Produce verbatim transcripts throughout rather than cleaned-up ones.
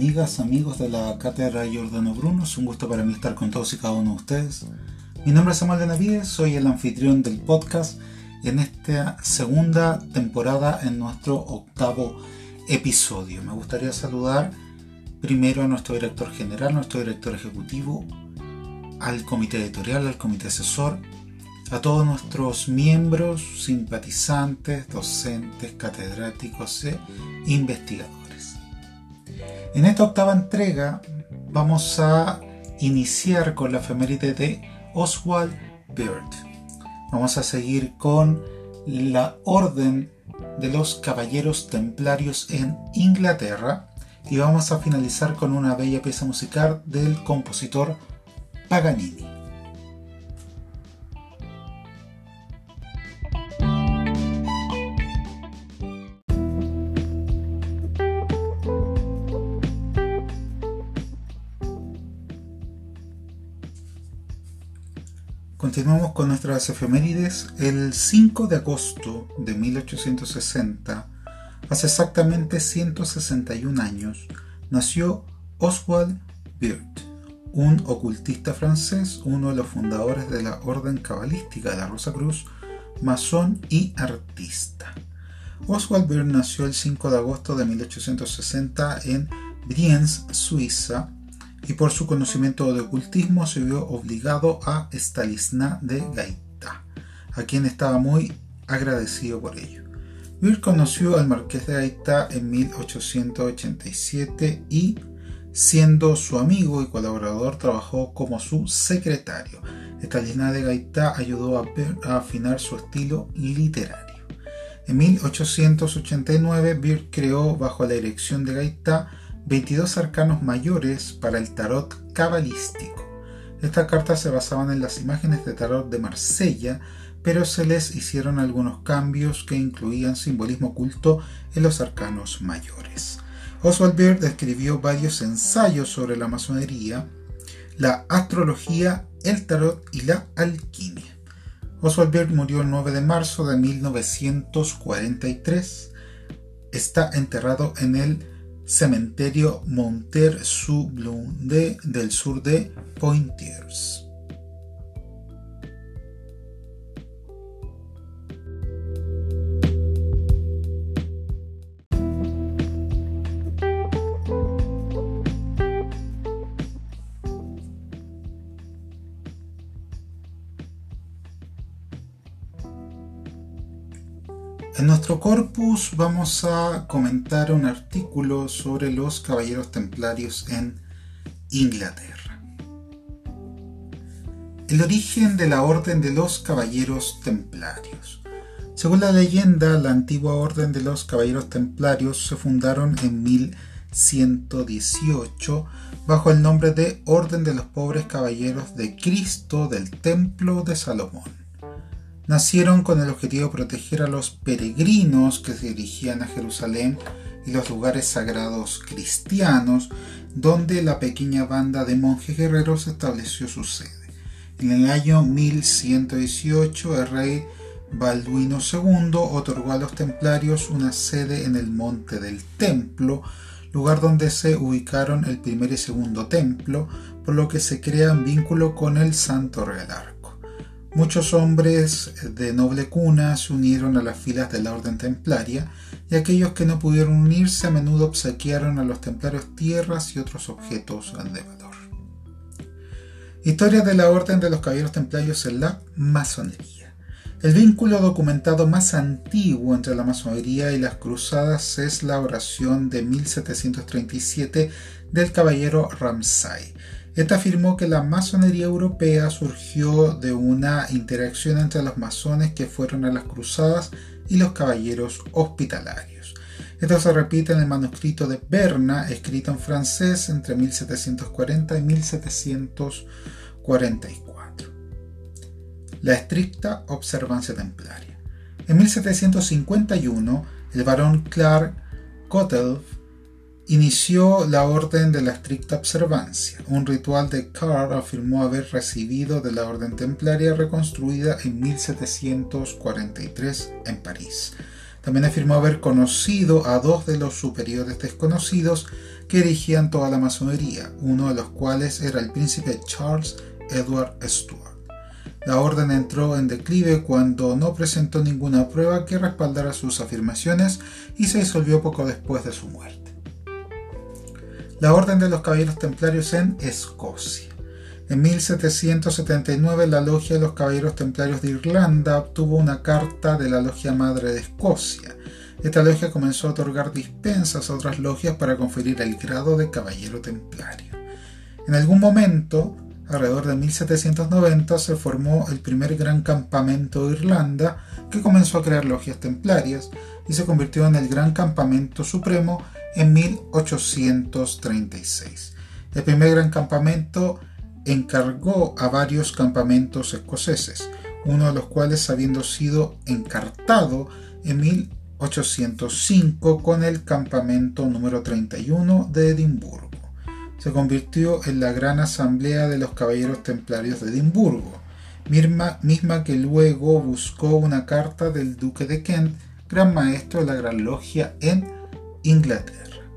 amigas, amigos de la Cátedra Giordano Bruno. Es un gusto para mí estar con todos y cada uno de ustedes. Mi nombre es Samuel Benavides, soy el anfitrión del podcast en esta segunda temporada, en nuestro octavo episodio. Me gustaría saludar primero a nuestro director general, nuestro director ejecutivo, al comité editorial, al comité asesor, a todos nuestros miembros, simpatizantes, docentes, catedráticos e investigadores. En esta octava entrega vamos a iniciar con la efeméride de Oswald Byrd. Vamos a seguir con la Orden de los Caballeros Templarios en Inglaterra y vamos a finalizar con una bella pieza musical del compositor Paganini. Continuamos con nuestras efemérides. El cinco de agosto de mil ochocientos sesenta, hace exactamente ciento sesenta y un años, nació Oswald Byrd, un ocultista francés, uno de los fundadores de la Orden Cabalística de la Rosacruz, masón y artista. Oswald Byrd nació el cinco de agosto de mil ochocientos sesenta en Brienz, Suiza, y por su conocimiento de ocultismo se vio obligado a Stanislas de Gaita, a quien estaba muy agradecido por ello. Byrd conoció al marqués de Gaita en mil ochocientos ochenta y siete y, siendo su amigo y colaborador, trabajó como su secretario. Stanislas de Gaita ayudó a Byrd a afinar su estilo literario. En mil ochocientos ochenta y nueve, Byrd creó, bajo la dirección de Gaita, veintidós arcanos mayores para el tarot cabalístico. Estas cartas se basaban en las imágenes de tarot de Marsella, pero se les hicieron algunos cambios que incluían simbolismo oculto en los arcanos mayores. Oswald Byrd escribió varios ensayos sobre la masonería, la astrología, el tarot y la alquimia. Oswald Byrd murió el nueve de marzo de mil novecientos cuarenta y tres. Está enterrado en el Cementerio Montert-sous-Blondet del sur de Poitiers. En nuestro corpus vamos a comentar un artículo sobre los caballeros templarios en Inglaterra. El origen de la Orden de los Caballeros Templarios. Según la leyenda, la antigua Orden de los Caballeros Templarios se fundaron en mil ciento dieciocho bajo el nombre de Orden de los Pobres Caballeros de Cristo del Templo de Salomón. Nacieron con el objetivo de proteger a los peregrinos que se dirigían a Jerusalén y los lugares sagrados cristianos, donde la pequeña banda de monjes guerreros estableció su sede. En el año mil ciento dieciocho, el rey Balduino segundo otorgó a los templarios una sede en el Monte del Templo, lugar donde se ubicaron el primer y segundo templo, por lo que se crea un vínculo con el Santo Real Arco. Muchos hombres de noble cuna se unieron a las filas de la Orden Templaria, y aquellos que no pudieron unirse a menudo obsequiaron a los templarios tierras y otros objetos de valor. Historia de la Orden de los Caballeros Templarios en la masonería. El vínculo documentado más antiguo entre la masonería y las cruzadas es la oración de mil setecientos treinta y siete del caballero Ramsay. Esta afirmó que la masonería europea surgió de una interacción entre los masones que fueron a las cruzadas y los caballeros hospitalarios. Esto se repite en el manuscrito de Berna, escrito en francés entre mil setecientos cuarenta y mil setecientos cuarenta y cuatro. La estricta observancia templaria. En mil setecientos cincuenta y uno, el barón Clark Cottelf inició la Orden de la Estricta Observancia, un ritual que Carr afirmó haber recibido de la Orden Templaria reconstruida en mil setecientos cuarenta y tres en París. También afirmó haber conocido a dos de los superiores desconocidos que dirigían toda la masonería, uno de los cuales era el príncipe Charles Edward Stuart. La orden entró en declive cuando no presentó ninguna prueba que respaldara sus afirmaciones y se disolvió poco después de su muerte. La Orden de los Caballeros Templarios en Escocia. En mil setecientos setenta y nueve, la Logia de los Caballeros Templarios de Irlanda obtuvo una carta de la Logia Madre de Escocia. Esta logia comenzó a otorgar dispensas a otras logias para conferir el grado de Caballero Templario. En algún momento, alrededor de mil setecientos noventa, se formó el primer gran campamento de Irlanda, que comenzó a crear logias templarias y se convirtió en el Gran Campamento Supremo en mil ochocientos treinta y seis. El primer gran campamento encargó a varios campamentos escoceses, uno de los cuales habiendo sido encartado en mil ochocientos cinco con el campamento número treinta y uno de Edimburgo. Se convirtió en la Gran Asamblea de los Caballeros Templarios de Edimburgo, misma, misma que luego buscó una carta del Duque de Kent, Gran Maestro de la Gran Logia en Inglaterra.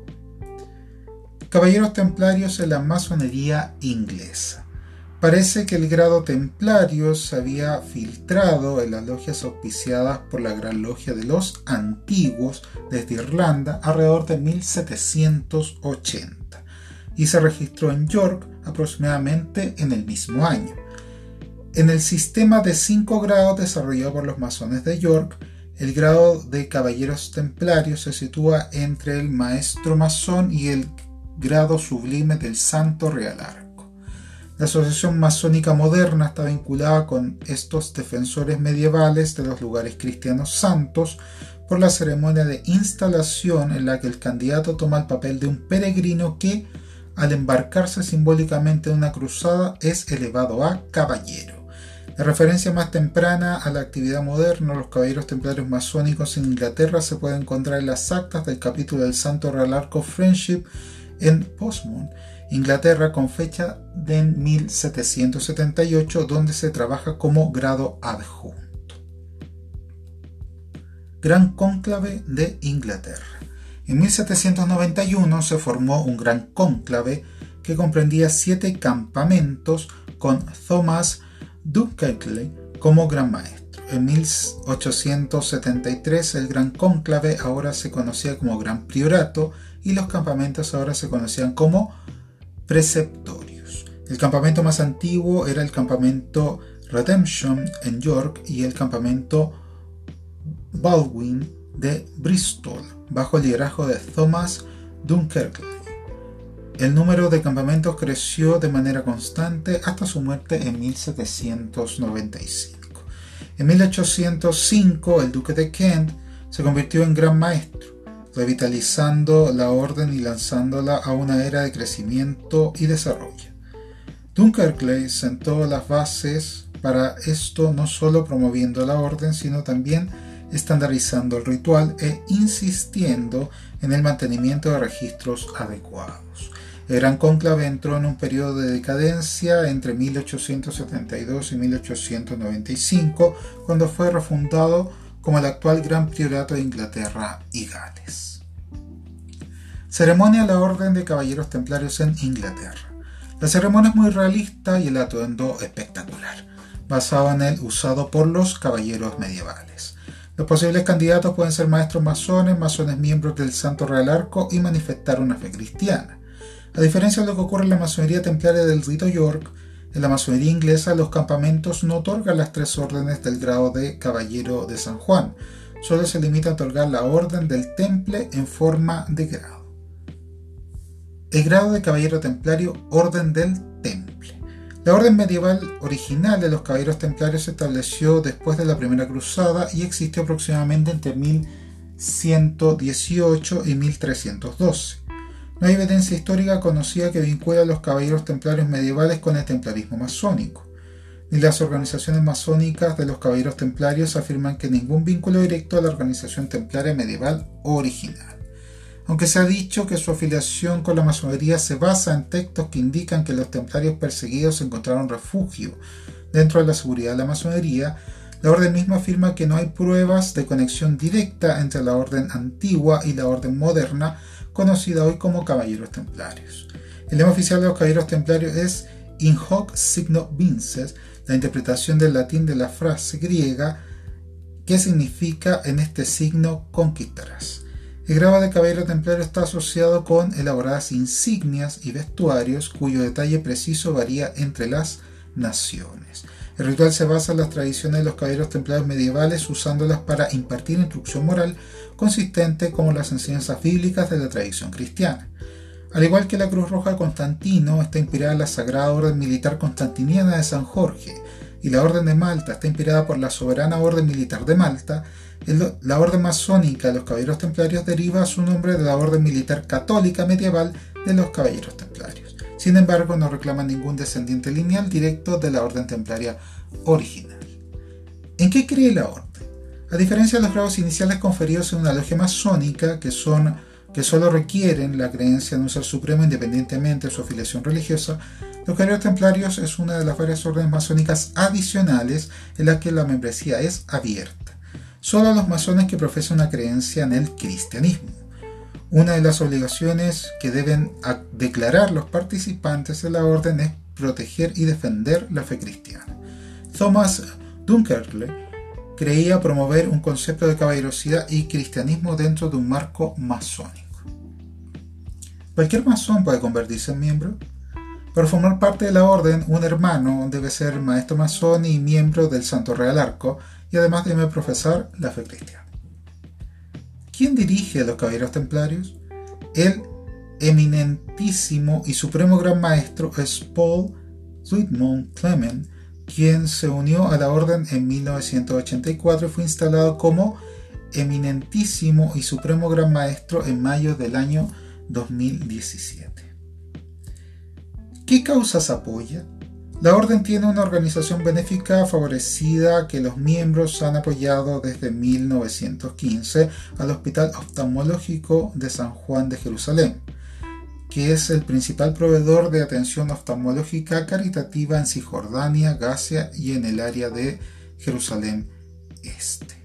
Caballeros Templarios en la masonería inglesa. Parece que el grado templario se había filtrado en las logias auspiciadas por la Gran Logia de los Antiguos desde Irlanda alrededor de mil setecientos ochenta y se registró en York aproximadamente en el mismo año. En el sistema de cinco grados desarrollado por los masones de York, el grado de Caballeros Templarios se sitúa entre el Maestro Masón y el grado sublime del Santo Real Arco. La asociación masónica moderna está vinculada con estos defensores medievales de los lugares cristianos santos por la ceremonia de instalación en la que el candidato toma el papel de un peregrino que, al embarcarse simbólicamente en una cruzada, es elevado a caballero. La referencia más temprana a la actividad moderna de los caballeros templarios masónicos en Inglaterra se puede encontrar en las actas del capítulo del Santo Real Arco Friendship en Portsmouth, Inglaterra, con fecha de mil setecientos setenta y ocho, donde se trabaja como grado adjunto. Gran Cónclave de Inglaterra. En mil setecientos noventa y uno se formó un gran cónclave que comprendía siete campamentos con Thomas Dunkerque como gran maestro. En mil ochocientos setenta y tres el gran cónclave ahora se conocía como Gran Priorato y los campamentos ahora se conocían como preceptorios. El campamento más antiguo era el campamento Redemption en York y el campamento Baldwin de Bristol, bajo el liderazgo de Thomas Dunkerque. El número de campamentos creció de manera constante hasta su muerte en mil setecientos noventa y cinco. En mil ochocientos cinco, el Duque de Kent se convirtió en gran maestro, revitalizando la orden y lanzándola a una era de crecimiento y desarrollo. Dunkerque sentó las bases para esto, no solo promoviendo la orden, sino también estandarizando el ritual e insistiendo en el mantenimiento de registros adecuados. El Gran Cónclave entró en un periodo de decadencia entre mil ochocientos setenta y dos y mil ochocientos noventa y cinco, cuando fue refundado como el actual Gran Priorato de Inglaterra y Gales. Ceremonia de la Orden de Caballeros Templarios en Inglaterra. La ceremonia es muy realista y el atuendo espectacular, basado en el usado por los caballeros medievales. Los posibles candidatos pueden ser maestros masones, masones miembros del Santo Real Arco y manifestar una fe cristiana. A diferencia de lo que ocurre en la masonería templaria del rito York, en la masonería inglesa los campamentos no otorgan las tres órdenes del grado de Caballero de San Juan, solo se limita a otorgar la orden del Temple en forma de grado. El grado de Caballero Templario, Orden del Temple. La orden medieval original de los Caballeros Templarios se estableció después de la Primera Cruzada y existió aproximadamente entre mil ciento dieciocho y mil trescientos doce. No hay evidencia histórica conocida que vincule a los caballeros templarios medievales con el templarismo masónico. Ni las organizaciones masónicas de los caballeros templarios afirman que ningún vínculo directo a la organización templaria medieval original. Aunque se ha dicho que su afiliación con la masonería se basa en textos que indican que los templarios perseguidos encontraron refugio dentro de la seguridad de la masonería, La orden misma afirma que no hay pruebas de conexión directa entre la orden antigua y la orden moderna, conocida hoy como Caballeros Templarios. El lema oficial de los Caballeros Templarios es In hoc signo vinces, la interpretación del latín de la frase griega que significa en este signo conquistarás. El grado de caballero templario está asociado con elaboradas insignias y vestuarios cuyo detalle preciso varía entre las naciones. El ritual se basa en las tradiciones de los caballeros templarios medievales, usándolas para impartir instrucción moral consistente con las enseñanzas bíblicas de la tradición cristiana. Al igual que la Cruz Roja de Constantino está inspirada en la Sagrada Orden Militar Constantiniana de San Jorge, y la Orden de Malta está inspirada por la Soberana Orden Militar de Malta, la Orden Masónica de los Caballeros Templarios deriva su nombre de la Orden Militar Católica Medieval de los Caballeros Templarios. Sin embargo, no reclama ningún descendiente lineal directo de la Orden Templaria original. ¿En qué cree la Orden? A diferencia de los grados iniciales conferidos en una logia masónica, que son que solo requieren la creencia en un ser supremo independientemente de su afiliación religiosa, los Caballeros Templarios es una de las varias órdenes masónicas adicionales en las que la membresía es abierta, solo a los masones que profesan una creencia en el cristianismo. Una de las obligaciones que deben declarar los participantes de la orden es proteger y defender la fe cristiana. Thomas Dunkerle creía promover un concepto de caballerosidad y cristianismo dentro de un marco masónico. ¿Cualquier masón puede convertirse en miembro? Para formar parte de la orden, un hermano debe ser maestro masón y miembro del Santo Real Arco, y además debe profesar la fe cristiana. ¿Quién dirige a los Caballeros Templarios? El eminentísimo y supremo gran maestro es Paul Zuidmond Clement, quien se unió a la orden en mil novecientos ochenta y cuatro y fue instalado como eminentísimo y supremo gran maestro en mayo del año dos mil diecisiete. ¿Qué causas apoya? La orden tiene una organización benéfica favorecida que los miembros han apoyado desde mil novecientos quince al Hospital Oftalmológico de San Juan de Jerusalén, que es el principal proveedor de atención oftalmológica caritativa en Cisjordania, Gaza y en el área de Jerusalén Este.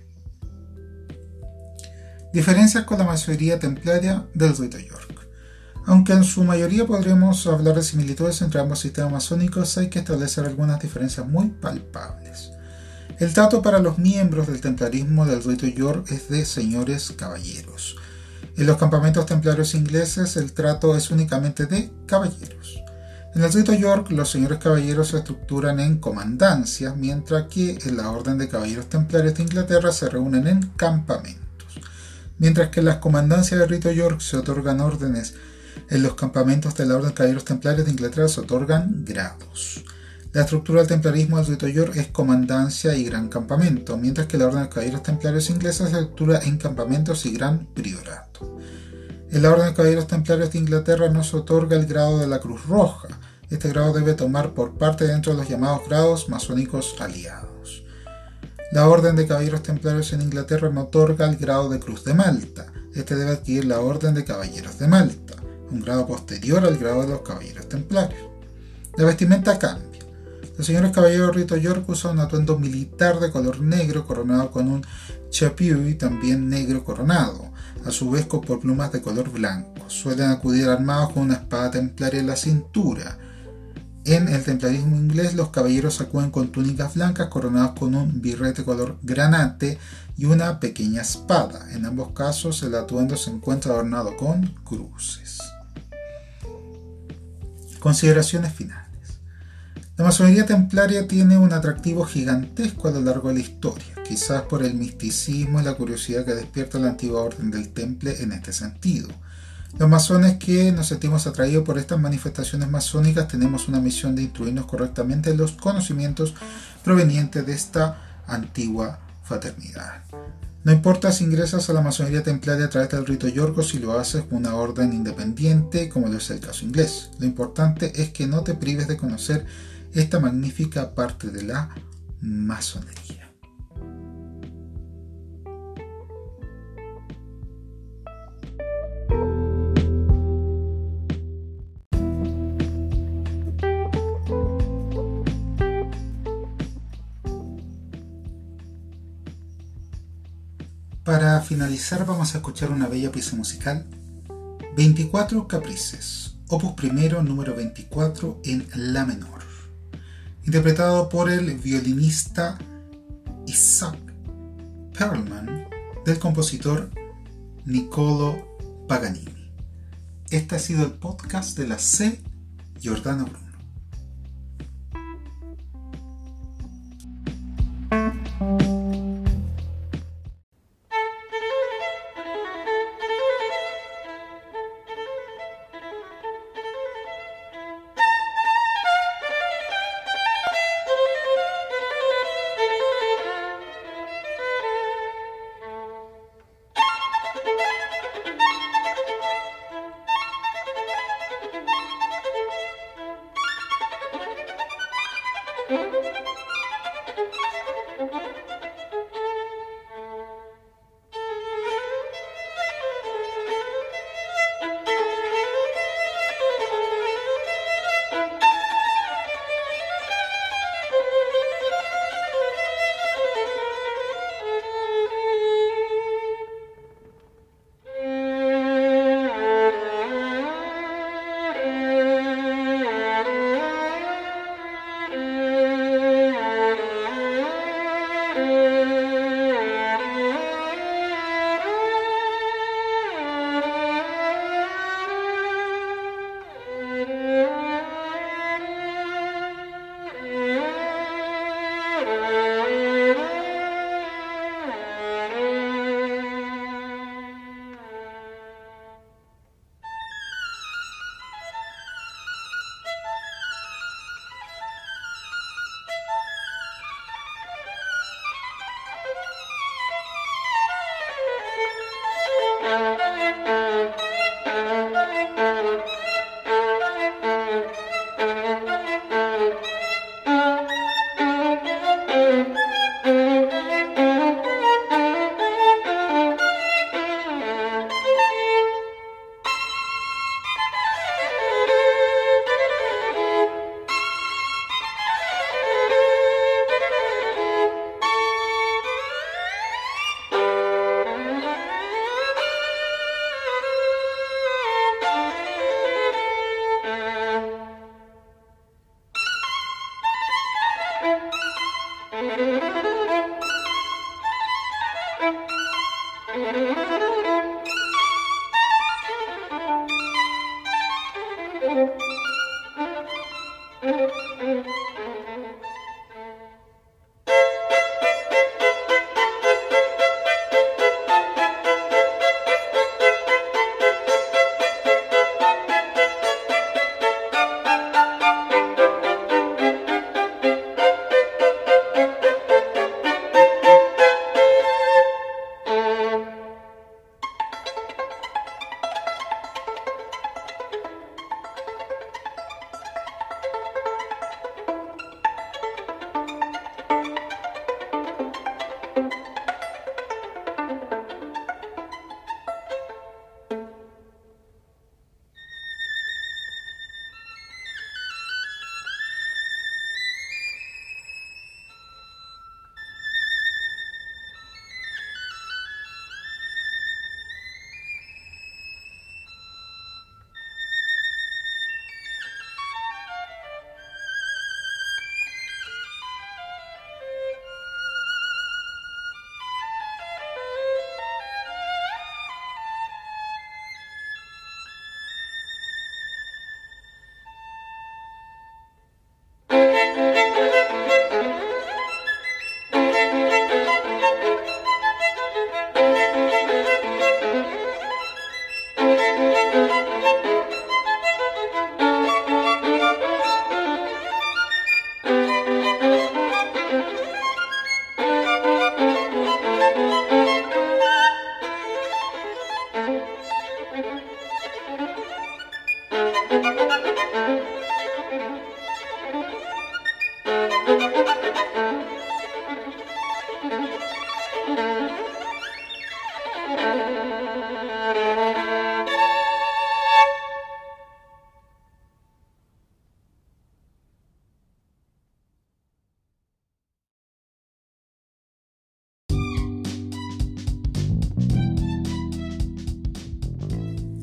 Diferencias con la masonería templaria del Rito York. Aunque en su mayoría podríamos hablar de similitudes entre ambos sistemas masónicos, hay que establecer algunas diferencias muy palpables. El trato para los miembros del templarismo del Rito York es de señores caballeros. En los campamentos templarios ingleses el trato es únicamente de caballeros. En el Rito York los señores caballeros se estructuran en comandancias, mientras que en la Orden de Caballeros Templarios de Inglaterra se reúnen en campamentos. Mientras que en las comandancias del Rito York se otorgan órdenes, en los campamentos de la Orden de Caballeros Templarios de Inglaterra se otorgan grados. La estructura del templarismo del Rito York es comandancia y gran campamento, mientras que la Orden de Caballeros Templarios inglesa se estructura en campamentos y gran priorato. En la Orden de Caballeros Templarios de Inglaterra no se otorga el grado de la Cruz Roja. Este grado debe tomar por parte dentro de los llamados grados masónicos aliados. La Orden de Caballeros Templarios en Inglaterra no otorga el grado de Cruz de Malta. Este debe adquirir la Orden de Caballeros de Malta, un grado posterior al grado de los Caballeros Templarios. La vestimenta cambia. Los señores caballeros Rito York usan un atuendo militar de color negro coronado con un chapeau también negro coronado, a su vez con por plumas de color blanco. Suelen acudir armados con una espada templaria en la cintura. En el templarismo inglés los caballeros acuden con túnicas blancas coronadas con un birrete color granate y una pequeña espada. En ambos casos el atuendo se encuentra adornado con cruces. Consideraciones finales. La masonería templaria tiene un atractivo gigantesco a lo largo de la historia, quizás por el misticismo y la curiosidad que despierta la antigua orden del Temple en este sentido. Los masones que nos sentimos atraídos por estas manifestaciones masónicas tenemos una misión de instruirnos correctamente en los conocimientos provenientes de esta antigua fraternidad. No importa si ingresas a la masonería templaria a través del Rito York o si lo haces con una orden independiente, como lo es el caso inglés. Lo importante es que no te prives de conocer esta magnífica parte de la masonería. Para finalizar vamos a escuchar una bella pieza musical, veinticuatro Caprices, opus primero número veinticuatro en la menor, interpretado por el violinista Isaac Perlman del compositor Niccolò Paganini. Este ha sido el podcast de la C. Giordano Bruno.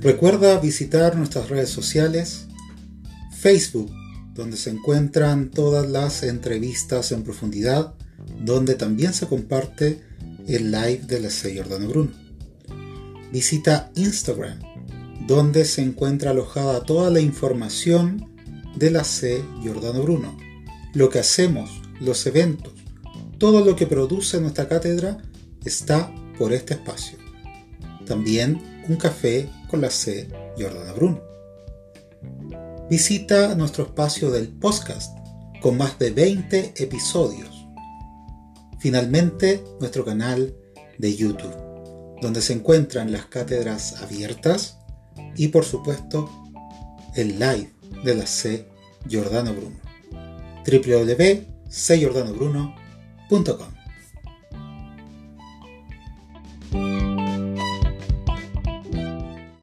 Recuerda visitar nuestras redes sociales, Facebook, donde se encuentran todas las entrevistas en profundidad, donde también se comparte el live de la C. Giordano Bruno. Visita Instagram, donde se encuentra alojada toda la información de la C. Giordano Bruno, lo que hacemos, los eventos, todo lo que produce nuestra cátedra está por este espacio. También un café con la C. Giordano Bruno. Visita nuestro espacio del podcast con más de veinte episodios. Finalmente, nuestro canal de YouTube, donde se encuentran las cátedras abiertas y, por supuesto, el live de la C. Giordano Bruno. doble u doble u doble u punto c giordano bruno punto com